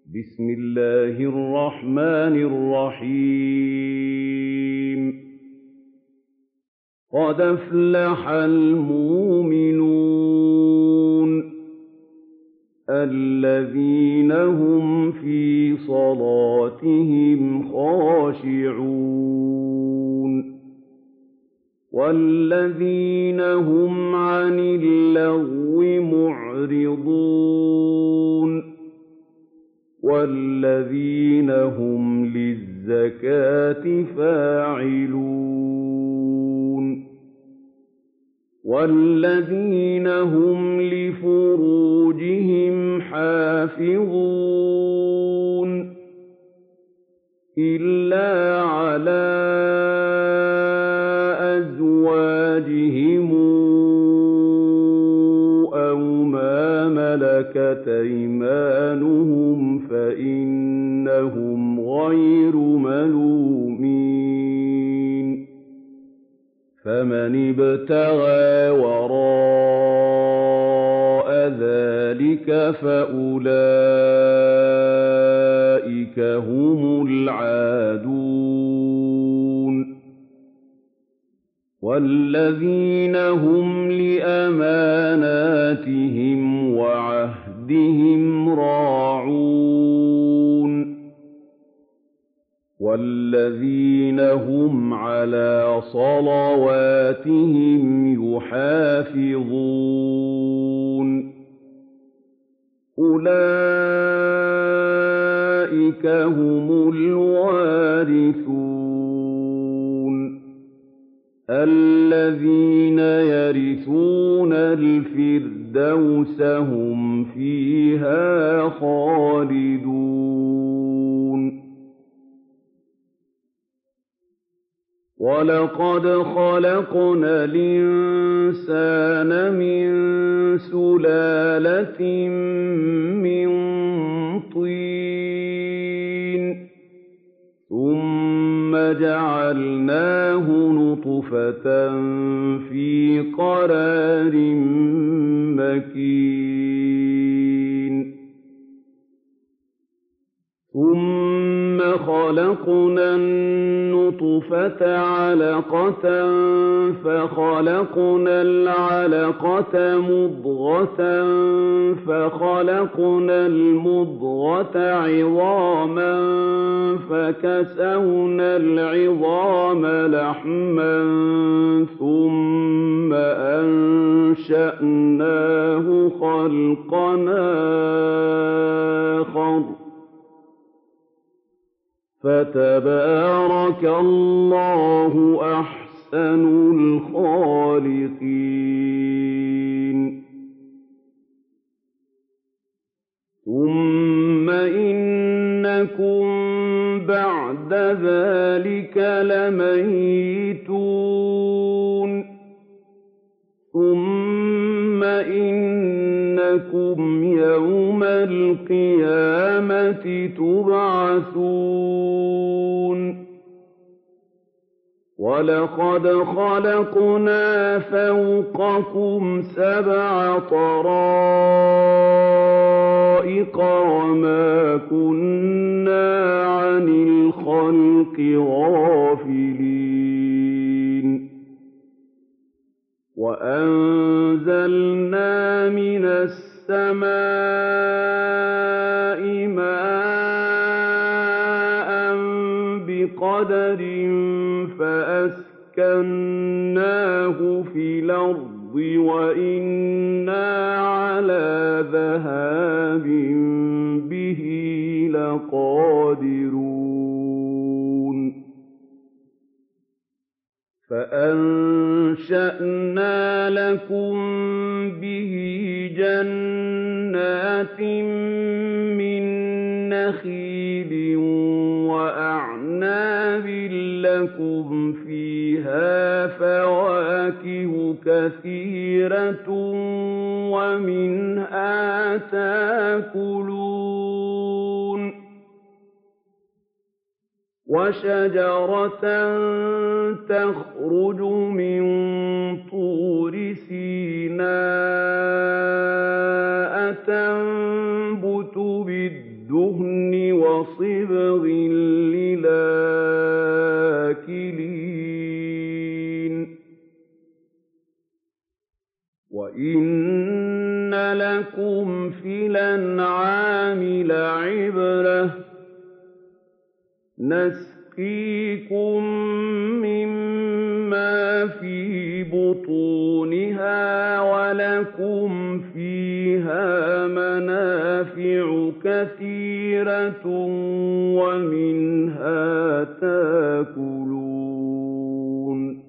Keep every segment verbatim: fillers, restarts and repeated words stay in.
بسم الله الرحمن الرحيم قد أفلح المؤمنون الذين هم في صلاتهم خاشعون والذين هم عن اللغو معرضون والذين هم للزكاة فاعلون والذين هم لفروجهم حافظون إلا على أزواجهم أو ما ملكت أيمانهم فإنهم غير ملومين فمن ابتغى وراء ذلك فأولئك هم العادون والذين هم لأماناتهم وعهدهم راعون والذين هم على صلواتهم يحافظون أولئك هم الوارثون الذين يرثون الفردوس هم فيها خالدون ولقد خلقنا الإنسان من سلالة من طين ثم جعلناه نطفة في قرار مكين ثم خلقنا النطفة علقة فخلقنا العلقة مضغة فخلقنا المضغة عظاما فكسونا العظام لحما ثم أنشأناه خلقا آخر فتبارك الله أحسن الخالقين ثم إنكم بعد ذلك لميتون ثم إنكم يوم القيامة تبعثون ولقد خلقنا فوقكم سبع طرائق وما كنا عن الخلق غافلين وأنزلنا من السماء ماء بقدر فأسكناه في الأرض وإنا على ذهاب به لقادرون فأنشأنا لكم به جنات من نخيل وأعناب لكم فيها فواكه كثيرة ومنها تأكلون وشجرة تخرج من طور سيناء تنبت بالدهن صِبْغٍ لِّلْآكِلِينَ وَإِنَّ لَكُمْ فِي الْأَنْعَامِ لَعِبْرَةً ۖ نَّسْقِيكُم مِّمَّا فِي بُطُونِهَا وَلَكُمْ فِيهَا مَنَافِعُ كَثِيرَةٌ وَمِنْهَا تَأْكُلُونَ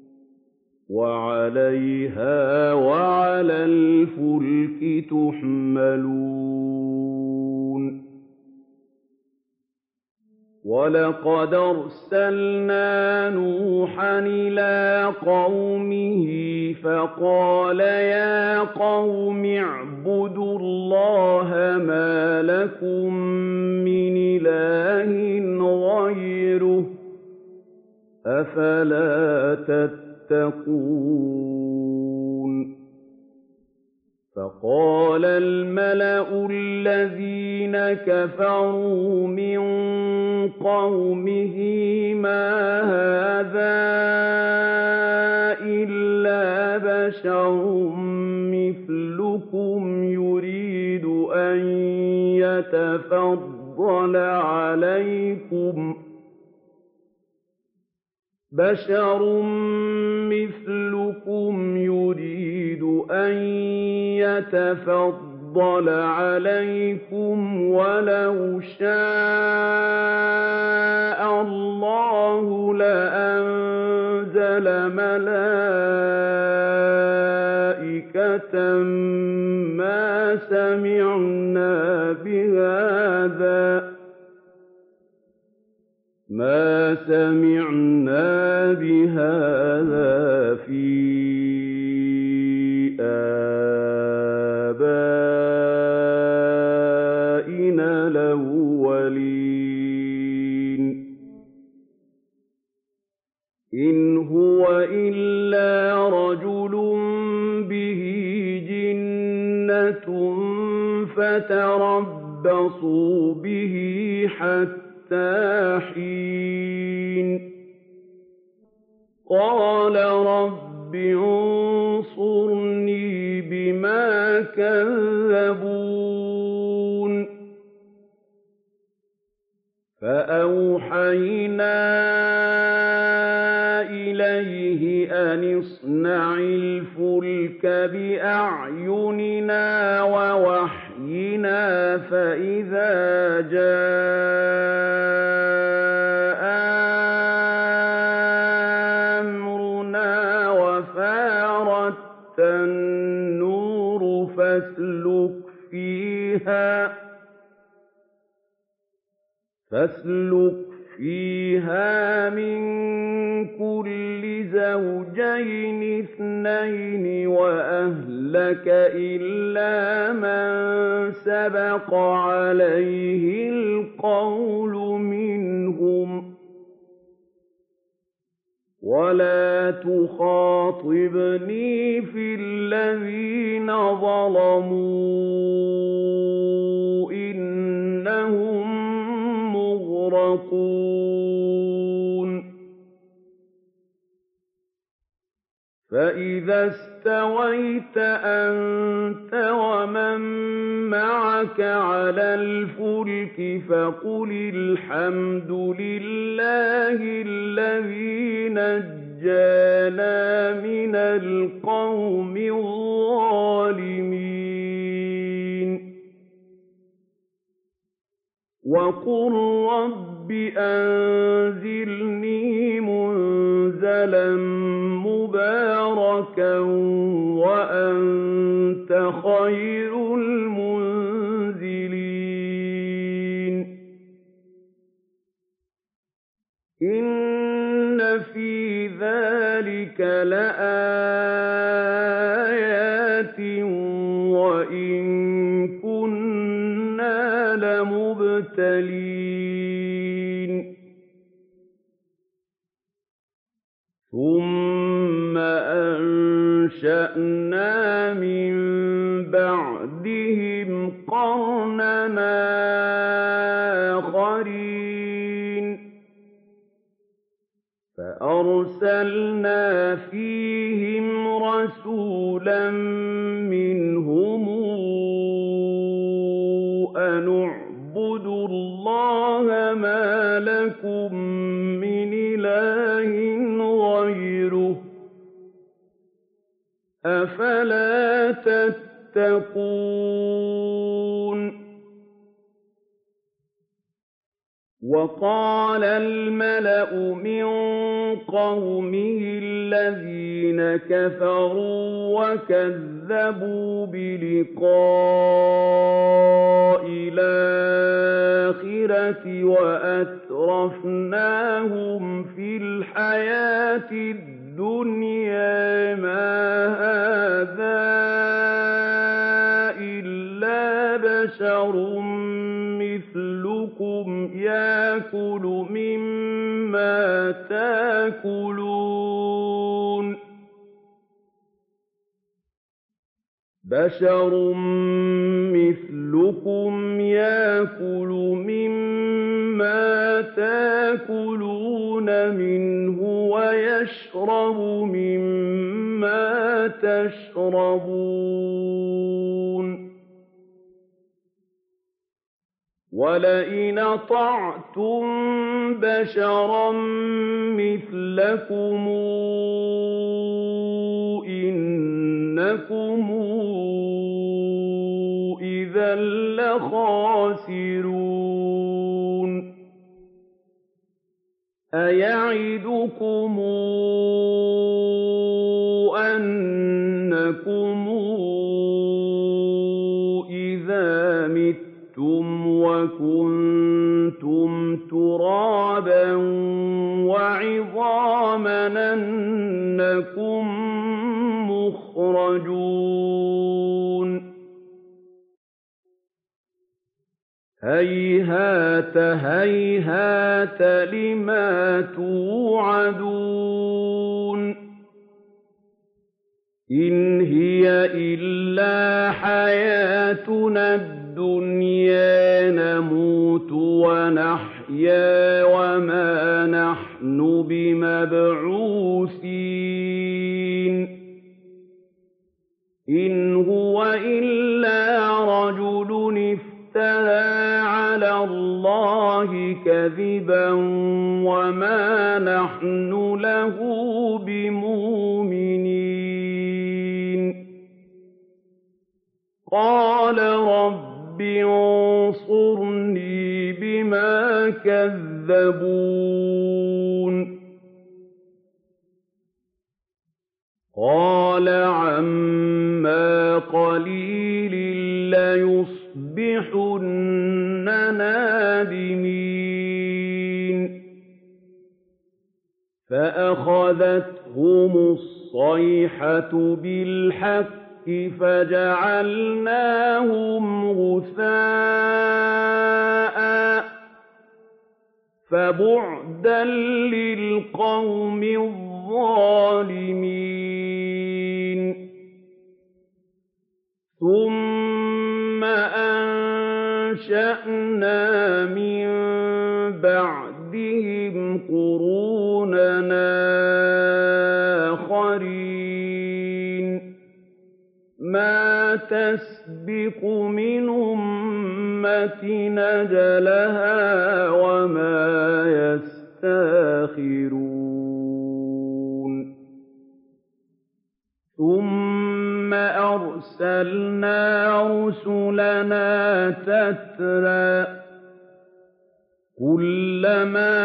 وَعَلَيْهَا وَعَلَى الْفُلْكِ تُحْمَلُونَ وَلَقَدْ أَرْسَلْنَا نُوحًا إِلَىٰ قَوْمِهِ فَقَالَ يَا قَوْمِ اعْبُدُوا اللَّهَ مَا لَكُم مِّنْ إِلَٰهٍ غَيْرُهُ ۖ أَفَلَا تَتَّقُونَ فَقَالَ الْمَلَأُ الَّذِينَ كَفَرُوا مِن قَوْمِهِ مَا هَٰذَا إِلَّا بَشَرٌ مِّثْلُكُمْ يُرِيدُ أَن يَتَفَضَّلَ عَلَيْكُمْ بَشَرٌ مِّثْلُكُمْ يُرِيدُ أَن يَتَفَضَّلَ عَلَيْكُمْ وَلَوْ شَاءَ اللَّهُ لَأَنزَلَ مَلَائِكَةً مَّا سَمِعْنَا بِهَٰذَا مَا سَمِعْنَا بِهَٰذَا فِي آبَائِنَا الْأَوَّلِينَ إِنْ هُوَ إِلَّا رَجُلٌ بِهِ جِنَّةٌ فَتَرَبَّصُوا بِهِ حَتَّىٰ حِينٍ قَالَ رَبِّ انصُرْنِي بِمَا كَذَّبُونِ فَأَوْحَيْنَا إِلَيْهِ أَنِ اصْنَعِ الْفُلْكَ بِأَعْيُنِنَا وَوَحْيِنَا فَإِذَا جَاءَ أَمْرُنَا وَفَارَتِ النُّورُ فَاسْلُكْ فِيهَا فَاسْلُكْ فِيهَا مِن كُلِّ زَوْجَيْنِ اثْنَيْنِ وَأَهْلَكَ إِلَّا مَن سَبَقَ عَلَيْهِ الْقَوْلُ مِنْهُمْ ۖ وَلَا تُخَاطِبْنِي فِي الَّذِينَ ظَلَمُوا إِنَّهُم مُّغْرَقُونَ فَإِذَا اسْتَوَيْتَ أَنتَ وَمَن مَّعَكَ عَلَى الْفُلْكِ فَقُلِ الْحَمْدُ لِلَّهِ الَّذِي نَجَّانَا مِنَ الْقَوْمِ الظَّالِمِينَ وَقُل رَّبِّ أَنزِلْنِي مُنزَلًا مُّبَارَكًا وَأَنتَ خَيْرُ الْمُنزِلِينَ إِنَّ فِي ذَٰلِكَ لَآيَاتٍ وَإِن كُنَّا لَمُبْتَلِينَ ثُمَّ أَنشَأْنَا مِن بَعْدِهِمْ قَرْنًا آخَرِينَ قَرِينٌ فَأَرْسَلْنَا فِيهِمْ رَسُولًا مِّنْهُمْ أَنِ اعْبُدُوا اللَّهَ مَا لَكُم مِّنْ إِلَٰهٍ غَيْرُهُ ۖ أَفَلَا تَتَّقُونَ وَقَالَ الْمَلَأُ مِن قَوْمِهِ الَّذِينَ كَفَرُوا وَكَذَّبُوا بِلِقَاءِ الْآخِرَةِ وَأَتْرَفْنَاهُمْ فِي الْحَيَاةِ الدُّنْيَا مَا هَٰذَا إِلَّا بَشَرٌ مِّثْلُكُمْ يَأْكُلُ مِمَّا تَأْكُلُونَ بَشَرٌ مِّثْلُكُمْ يَأْكُلُ مِمَّا تَأْكُلُونَ مِنْهُ وَيَشْرَبُ مِمَّا تَشْرَبُونَ وَلَئِنْ أَطَعْتُم بَشَرًا مِّثْلَكُمْ إِنَّكُمْ إِذًا لَّخَاسِرُونَ أَيَعِدُكُمْ أَنَّكُمْ إِذَا مِتُّمْ وَكُنتُمْ تُرَابًا وَعِظَامًا أَنَّكُم مُّخْرَجُونَ هَيْهَاتَ هَيْهَاتَ لِمَا تُوعَدُونَ إِنْ هِيَ إِلَّا حَيَاتُنَا الدُّنْيَا نَمُوتُ وَنَحْيَا وَمَا نَحْنُ بِمَبْعُوثِينَ إِنْ هُوَ إِلَّا رَجُلٌ افْتَرَىٰ عَلَى اللَّهِ كَذِبًا وَمَا نَحْنُ لَهُ بِمُؤْمِنِينَ قَالَ رَبِّ انصُرْنِي بِمَا كَذَّبُونِ قَالَ عَمَّا قَلِيلٍ لَّيُصْبِحُنَّ نَادِمِينَ فَأَخَذَتْهُمُ الصَّيْحَةُ بِالْحَقِّ فَجَعَلْنَاهُمْ غُثَاءً ۚ فَبُعْدًا لِّلْقَوْمِ الظَّالِمِينَ ثُمَّ أَنشَأْنَا مِن بَعْدِهِمْ قُرُونًا آخَرِينَ مَا تَسْبِقُ مِنْ أُمَّةٍ أَجَلَهَا وَمَا يَسْتَأْخِرُونَ ثُمَّ أَرْسَلْنَا رُسُلَنَا تَتْرَىٰ ۖ كُلَّمَا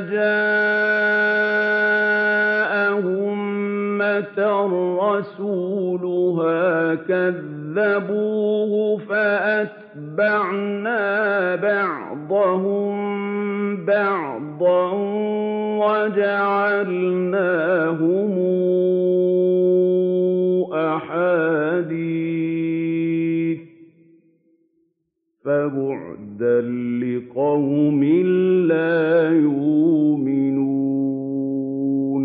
جَاءَ أُمَّةً رَّسُولُهَا كَذَّبُوهُ فَأَتْبَعْنَا بَعْضَهُم بَعْضًا وَجَعَلْنَاهُمْ أَحَادِيثَ ۚ فَبُعْدًا لِّقَوْمٍ لَّا يُؤْمِنُونَ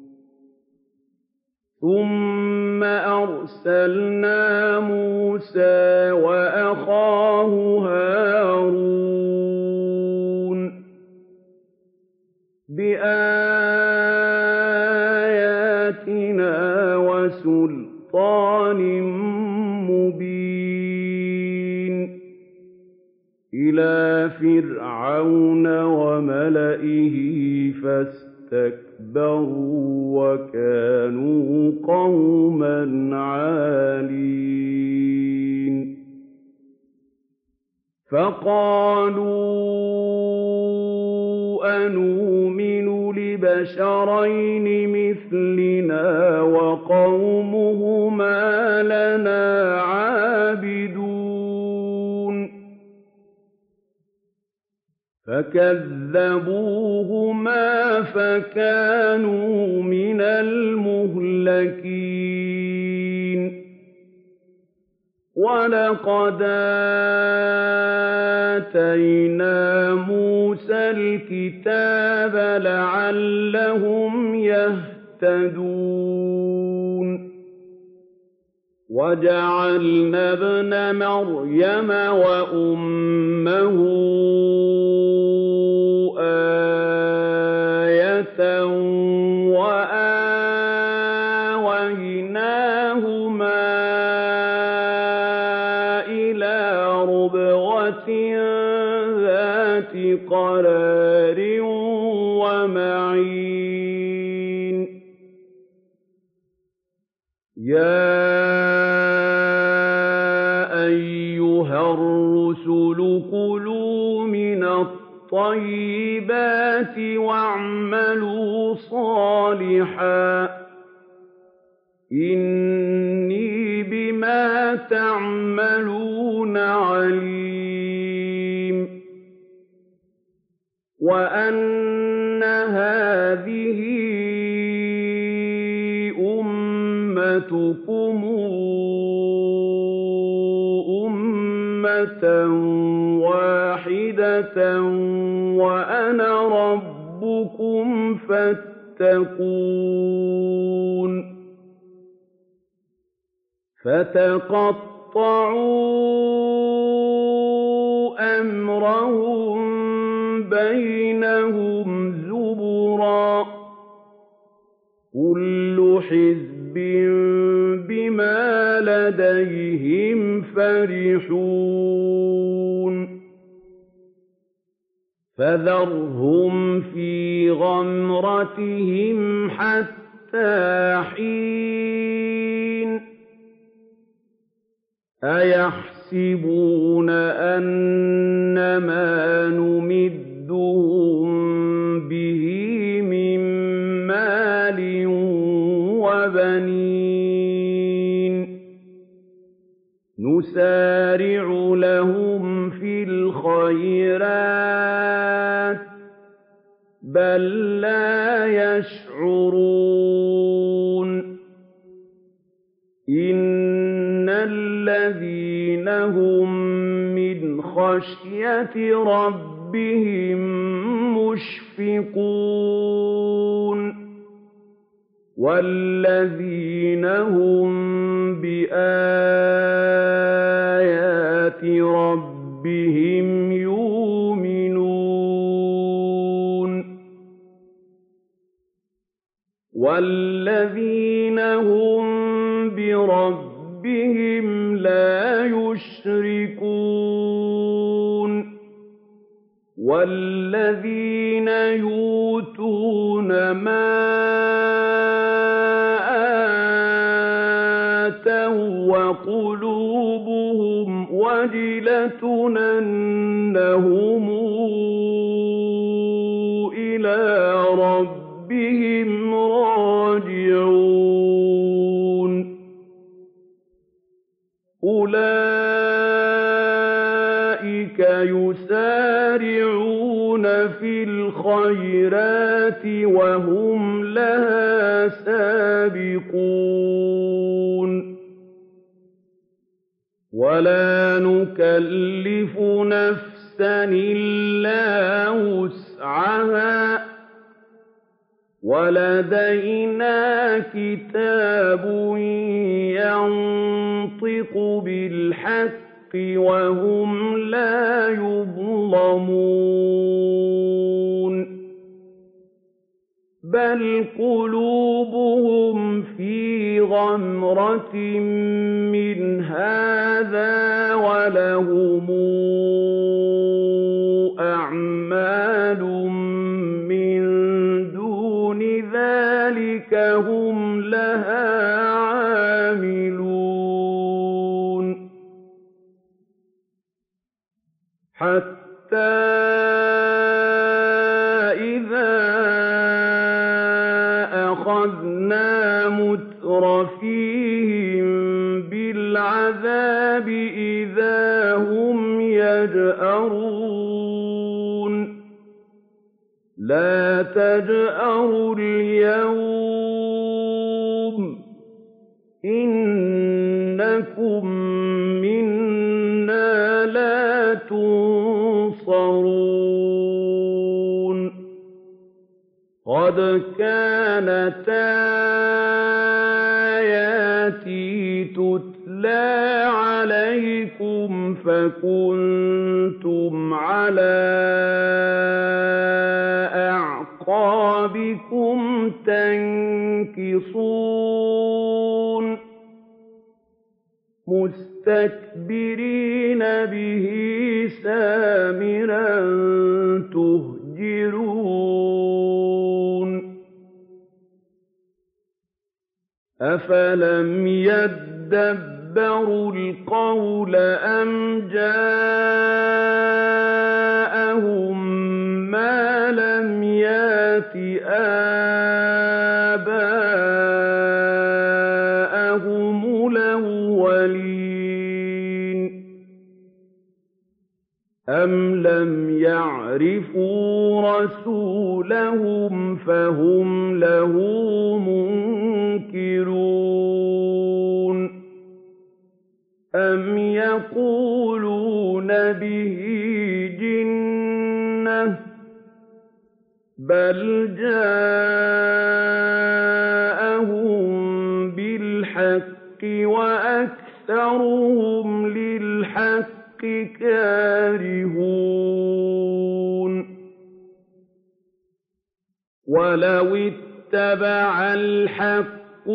ثُمَّ أَرْسَلْنَا مُوسَىٰ وَأَخَاهُ هَارُونَ بِآيَاتِنَا وَسُلْطَانٍ مُّبِينٍ إِلَىٰ فِرْعَوْنَ وَمَلَئِهِ فَاسْتَكْبَرُوا وَكَانُوا قَوْمًا عَالِينَ فَقَالُوا أَنُؤْمِنُ لِبَشَرَيْنِ مِثْلِنَا وَقَوْمُهُمَا لَنَا عَابِدُونَ فَكَذَّبُوهُمَا فَكَانُوا مِنَ الْمُهْلَكِينَ وَلَقَدْ آتَيْنَا مُوسَى الْكِتَابَ لَعَلَّهُمْ يَهْتَدُونَ وَجَعَلْنَا ابْنَ مَرْيَمَ وَأُمَّهُ آيَةً وَآوَيْنَاهُمَا إِلَىٰ رُبْوَةٍ ذَاتِ قَرَارٍ وَمَعِينٍ يَا أَيُّهَا الرُّسُلُ كُلُوا مِنَ الطَّيِّبَاتِ وَاعْمَلُوا صَالِحًا إِنِّي بِمَا تَعْمَلُونَ عَلِيمٌ وَأَنَّ هَٰذِهِ أُمَّتُكُمْ أُمَّةً وَاحِدَةً وَأَنَا رَبُّكُمْ فَاتَّقُونِ فَتَقَطَّعُوا أَمْرَهُم بَيْنَهُمْ زُبُرًا ۖ كُلُّ حِزْبٍ بِمَا لَدَيْهِمْ فَرِحُونَ فَذَرْهُمْ فِي غَمْرَتِهِمْ حَتَّىٰ حِينٍ أَيَحْسَبُونَ أَنَّمَا نُمِدُّهُم بِهِ مِن مَّالٍ وَبَنِينَ نُسَارِعُ لَهُمْ فِي الْخَيْرَاتِ بَل لَّا يَشْعُرُونَ إِنَّ الَّذِينَ هُم مِّنْ خَشْيَةِ رَبِّهِم مُّشْفِقُونَ وَالَّذِينَ هُم بِآيَاتِ رَبِّهِمْ يُؤْمِنُونَ وَالَّذِينَ هُم بِرَبِّهِمْ لَا يُشْرِكُونَ وَالَّذِينَ يُؤْتُونَ مَا آتَوا وَقُلُوبُهُمْ وَجِلَةٌ أَنَّهُمْ إِلَىٰ رَبِّهِمْ رَاجِعُونَ أُولَٰئِكَ يُسَارِعُونَ فِي الْخَيْرَاتِ وَهُمْ لَهَا سَابِقُونَ وَلَا نُكَلِّفُ نَفْسًا إِلَّا وُسْعَهَا ۖ وَلَدَيْنَا كِتَابٌ يَنطِقُ بِالْحَقِّ وَهُمْ لَا يُظْلَمُونَ بَلْ قُلُوبُهُمْ فِي غَمْرَةٍ مِّنْ هَٰذَا وَلَهُمْ أَعْمَالٌ مِّن دُونِ ذَٰلِكَ هُمْ لَهَا عَامِلُونَ حَتَّىٰ أَخَذْنَا مُتْرَفِيهِم بِالْعَذَابِ إِذَا هُمْ يَجْأَرُونَ لَا تَجْأَرُوا الْيَوْمَ إِنَّكُم مِّنَّا لَا تُنصَرُونَ قَدْ كَانَتْ آيَاتِي تُتْلَىٰ عَلَيْكُمْ فَكُنتُمْ عَلَىٰ أَعْقَابِكُمْ تَنكِصُونَ مُسْتَكْبِرِينَ بِهِ سَامِرًا تَهْجُرُونَ أَفَلَمْ يَدَّبَّرُوا الْقَوْلَ أَمْ جَاءَهُم مَّا لَمْ يَأْتِ آبَاءَهُمُ الْأَوَّلِينَ أَمْ لَمْ يَعْرِفُوا رَسُولَهُمْ فَهُمْ لَهُ مُنكِرُونَ أَمْ يَقُولُونَ بِهِ جِنَّةٌ ۚ بَلْ جَاءَهُم بِالْحَقِّ وَأَكْثَرُهُمْ لِلْحَقِّ كَارِهُونَ وَلَوِ اتَّبَعَ الْحَقُّ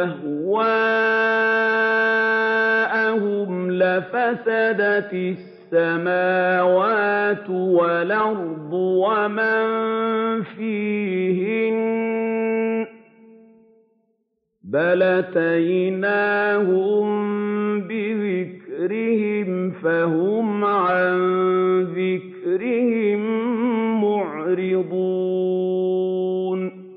أَهْوَاءَهُمْ لَفَسَدَتِ السَّمَاوَاتُ وَالْأَرْضُ وَمَن فِيهِنَّ ۚ بَلْ أَتَيْنَاهُم بِذِكْرِهِمْ فَهُمْ عَن ذِكْرِهِم مُّعْرِضُونَ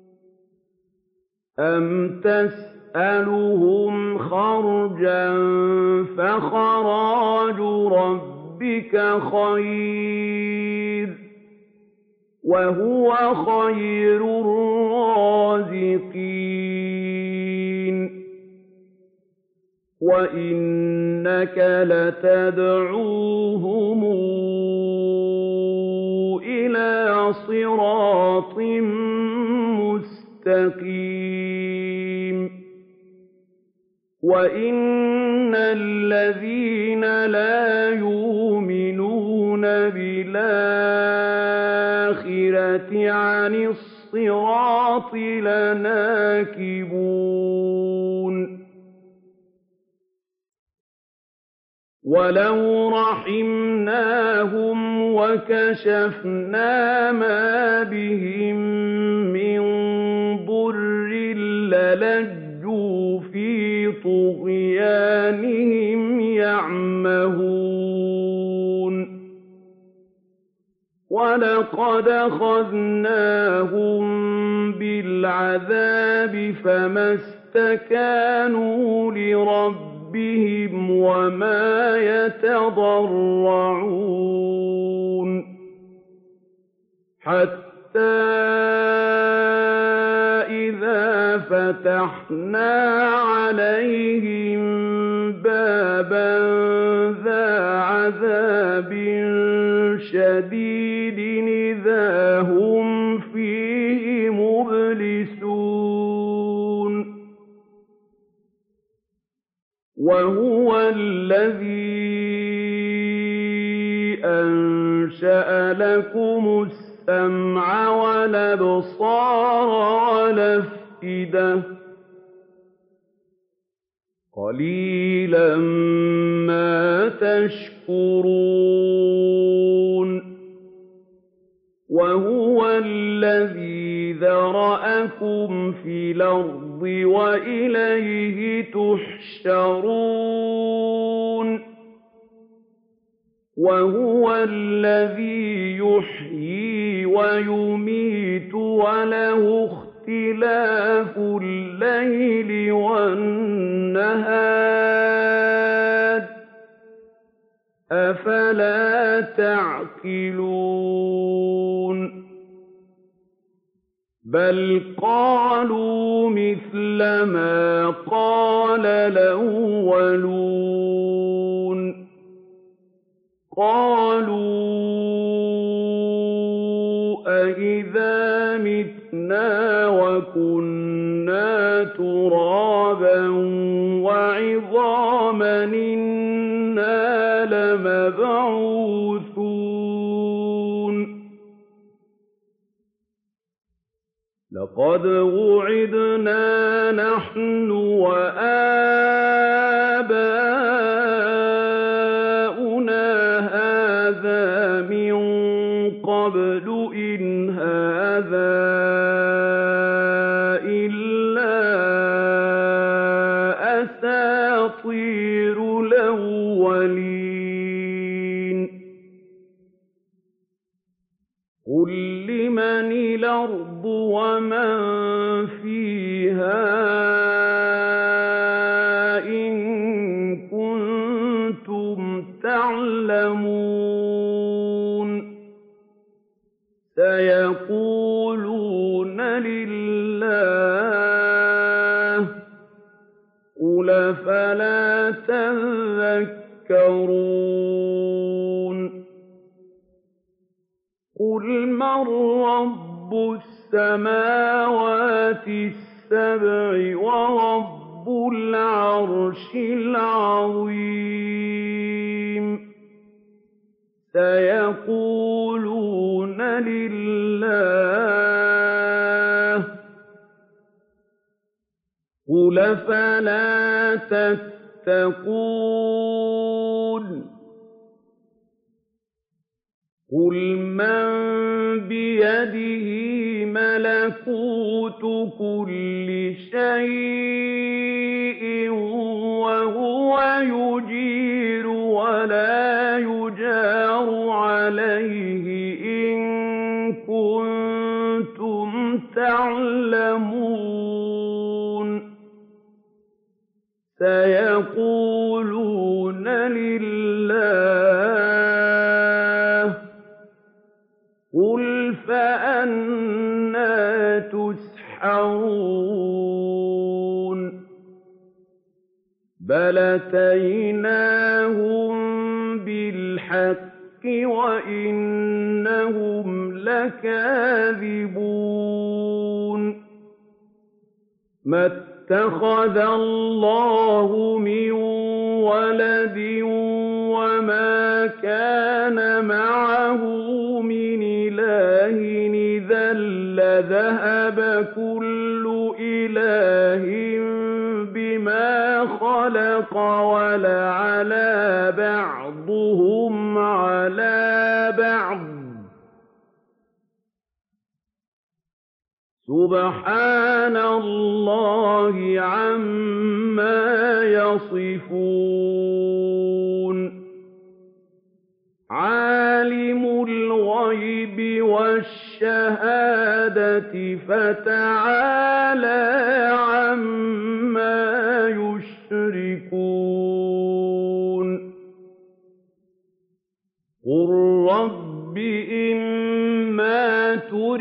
أَمْ تَسْأَلُهُمْ خَرْجًا فَخَرَاجُ رَبِّكَ خَيْرٌ ۖ وَهُوَ خَيْرُ الرَّازِقِينَ وَإِنَّكَ لَتَدْعُوهُمْ إِلَىٰ صِرَاطٍ مُّسْتَقِيمٍ وَإِنَّ الَّذِينَ لَا يُؤْمِنُونَ بِالْآخِرَةِ عَنِ الصِّرَاطِ لَنَاكِبُونَ وَلَوْ رَحِمْنَاهُمْ وَكَشَفْنَا مَا بِهِم مِّن ضُرٍّ لَّلَجُّوا فِي طُغْيَانِهِمْ يَعْمَهُونَ وَلَقَدْ أَخَذْنَاهُم بِالْعَذَابِ فَمَا اسْتَكَانُوا لِرَبِّهِمْ بِهِمْ وَمَا يَتَضَرَّعُونَ حَتَّىٰ إِذَا فَتَحْنَا عَلَيْهِم بَابًا ذَا عَذَابٍ شَدِيدٍ إِذَا هُمْ فِيهِ مُبْلِسُونَ وَهُوَ الَّذِي أَنشَأَ لَكُمُ السَّمْعَ وَالْأَبْصَارَ وَالْأَفْئِدَةَ ۚ قَلِيلًا مَّا تَشْكُرُونَ وَهُوَ الَّذِي ذَرَأَكُمْ فِي الْأَرْضِ وَإِلَيْهِ تُحْشَرُونَ وَهُوَ الَّذِي يُحْيِي وَيُمِيتُ وَلَهُ اخْتِلَافُ اللَّيْلِ وَالنَّهَارِ ۚ أَفَلَا تَعْقِلُونَ بَلْ قَالُوا مِثْلَ مَا قَالَ الْأَوَّلُونَ قَالُوا أَإِذَا مِتْنَا وَكُنَّا تُرَابًا وَعِظَامًا إِنَّا لَمَبْعُوثُونَ لَقَدْ وُعِدْنَا نَحْنُ وَآبَاؤُنَا هَٰذَا مِن قَبْلُ إِنْ هَٰذَا إِلَّا أَسَاطِيرُ الْأَوَّلِينَ قُل لِّمَنِ الْأَرْضُ وَمَن فِيهَا إِن كُنتُمْ تَعْلَمُونَ سَيَقُولُونَ لِلَّهِ ۚ قُلْ أَفَلَا تَذَكَّرُونَ قُلْ مَن رَّبُّ السَّمَاوَاتِ السَّبْعِ وَرَبُّ الْعَرْشِ الْعَظِيمِ سَيَقُولُونَ لِلَّهِ ۚ قُلْ أَفَلَا تَتَّقُونَ قُلْ مَن بِيَدِهِ مَلَكُوتُ كُلِّ شَيْءٍ وَهُوَ يُجِيرُ وَلَا يُجَارُ عَلَيْهِ إِن كُنتُمْ تَعْلَمُونَ سَيَقُولُونَ لِلَّهِ ۚ قُلْ فَأَنَّىٰ تُسْحَرُونَ بَلْ أَتَيْنَاهُم بِالْحَقِّ وَإِنَّهُمْ لَكَاذِبُونَ مَا اتَّخَذَ اللَّهُ مِن وَلَدٍ وَمَا كَانَ مَعَهُ مِنْ إِلَٰهٍ إِذًا لَّذَهَبَ كُلُّ إِلَٰهٍ بِمَا خَلَقَ وَلَعَلَا بَعْضُهُمْ عَلَىٰ بَعْضٍ ۚ سُبْحَانَ اللَّهِ عَمَّا يَصِفُونَ عَالِمُ الْغَيْبِ وَالشَّهَادَةِ فَتَعَالَىٰ عَمَّا يُشْرِكُونَ قُل رَّبِّ إِمَّا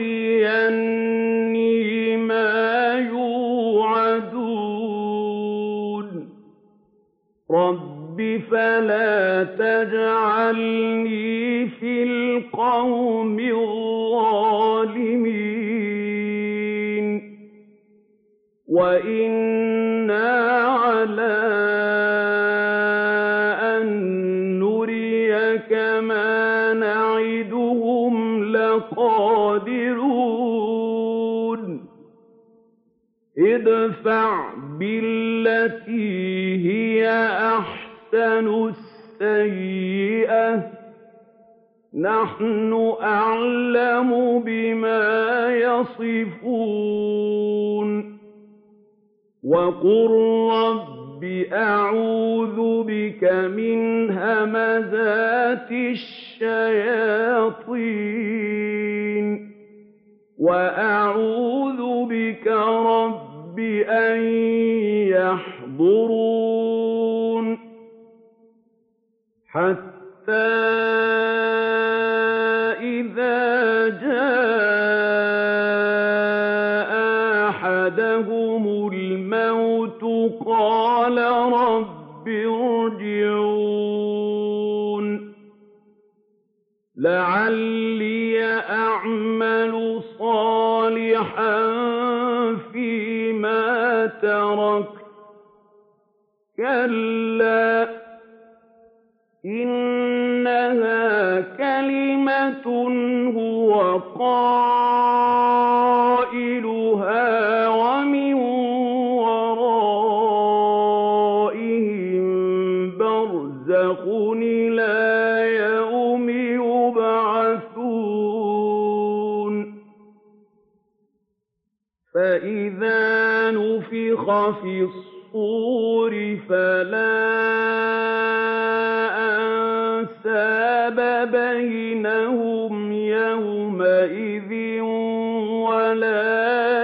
تُرِيَنِّي مَا يُوعَدُونَ رَبِّ فَلَا تَجْعَلْنِي فِي الْقَوْمِ الظَّالِمِينَ وَإِنَّا عَلَىٰ أَن نُّرِيَكَ مَا نَعِدُهُمْ لَقَادِرُونَ ادْفَعْ بِالَّتِي هِيَ أَحْسَنُ السَّيِّئَةَ ۚ نَحْنُ أَعْلَمُ بِمَا يَصِفُونَ وَقُل رَّبِّ أَعُوذُ بِكَ مِنْ هَمَزَاتِ الشَّيَاطِينِ وَأَعُوذُ بِكَ رَبِّ أَن يَحْضُرُونِ حَتَّىٰ إِذَا جَاءَ أَحَدَهُمُ الْمَوْتُ قَالَ رَبِّ ارْجِعُونِ لَعَلِّي أَعْمَلُ صَالِحًا فِيمَا تَرَكْتُ ۚ كَلَّا إِنَّهَا كَلِمَةٌ هُوَ قَائِلُهَا وَمِن وَرَائِهِم بَرْزَخٌ إِلَىٰ يَوْمِ يُبْعَثُونَ فَإِذَا نُفِخَ فِي الصُّورِ فَلَا أَنسَابَ بَيْنَهُمْ يَوْمَئِذٍ وَلَا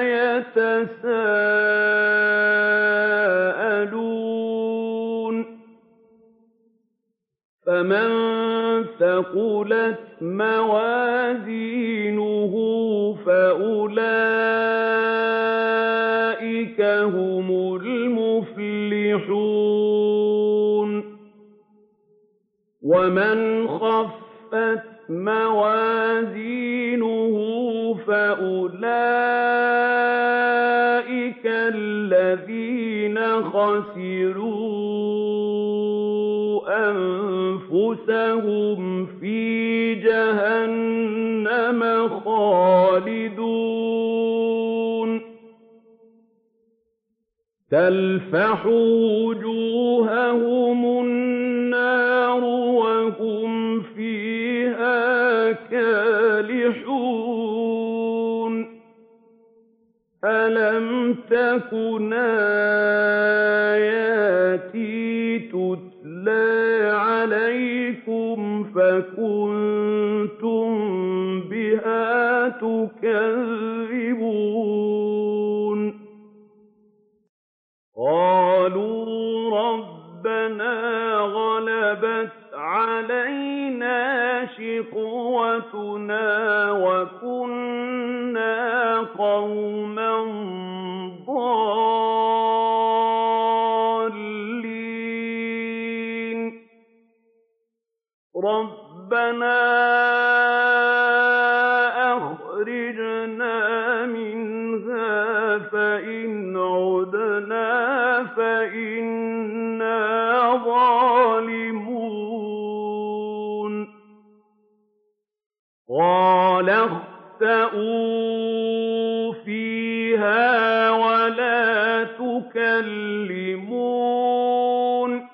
يَتَسَاءَلُونَ فَمَن ثَقُلَتْ مَوَازِينُهُ فَأُولَٰئِكَ هُمُ الْمُفْلِحُونَ وَمَنْ خَفَّتْ مَوَازِينُهُ فَأُولَٰئِكَ الَّذِينَ خَسِرُوا أَنفُسَهُمْ فِي جَهَنَّمَ خَالِدُونَ تَلْفَحُ وُجُوهَهُمُ النَّارُ وَهُمْ فِيهَا كَالِحُونَ أَلَمْ تَكُنْ آيَاتِي تُتْلَىٰ عَلَيْكُمْ فَكُنتُم بِهَا تُكَذِّبُونَ قَالُوا رَبَّنَا غَلَبَتْ عَلَيْنَا شِقْوَتُنَا وَكُنَّا قَوْمًا ضَالِّينَ رَبَّنَا أَخْرِجْنَا مِنْهَا فَإِنْ عُدْنَا فَإِنَّا ظَالِمُونَ قَالَ اخْسَئُوا فِيهَا وَلَا تُكَلِّمُونِ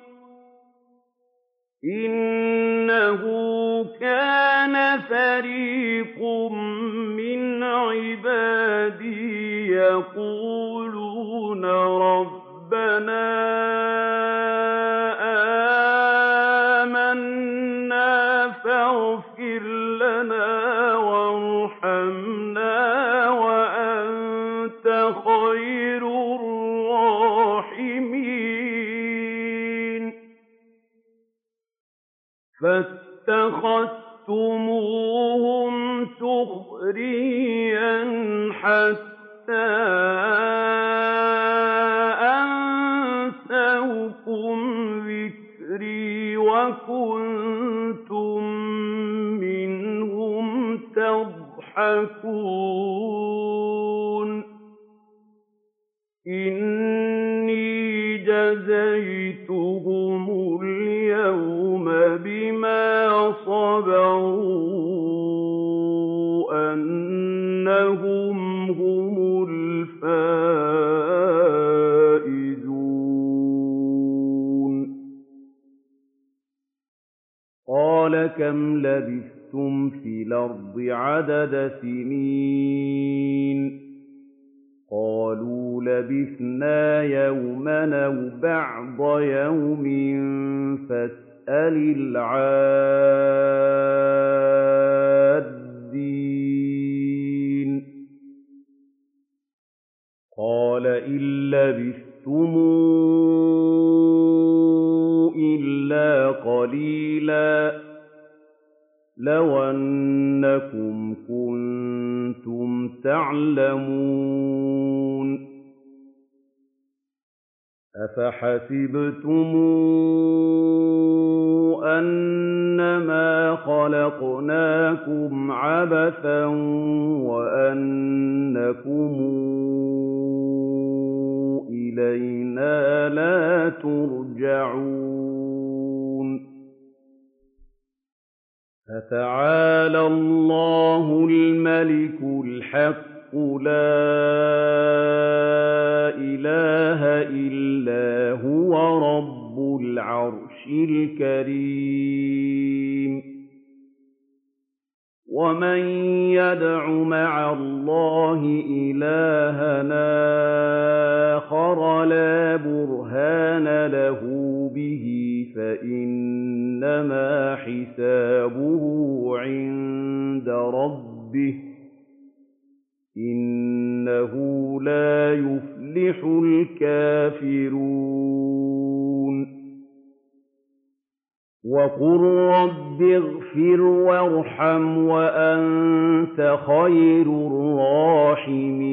إِنَّهُ كَانَ فَرِيقٌ مِّنْ عِبَادِي يَقُولُونَ رَبَّنَا آمَنَّا فَاغْفِرْ لَنَا وَارْحَمْنَا وَأَنتَ خَيْرُ الرَّاحِمِينَ فَاتَّخَذْتُمُوهُمْ سُخْرِيًّا حَتَّىٰ أَنسَوْكُمْ ذِكْرِي وَكُنتُم مِّنْهُمْ تَضْحَكُونَ إِنِّي جَزَيْتُهُمُ الْيَوْمَ بِمَا صَبَرُوا إنهم هم الفائزون قال كم لبثتم في الأرض عدد سنين قالوا لبثنا يوما أو بعض يوم فاسأل العادين قال إن لبثتم إلا قليلا لو أنكم كنتم تعلمون أفحسبتم أنما خلقناكم عبثا وأنكم إلينا لا ترجعون فتعالى الله الملك الحق لا إله إلا هو رب العرش الكريم ومن يدع مع الله إلهًا آخر لا برهان له به فإنما حسابه عند ربه إنه لا يفلح الكافرون وقل رب اغفر وارحم وأنت خير الراحمين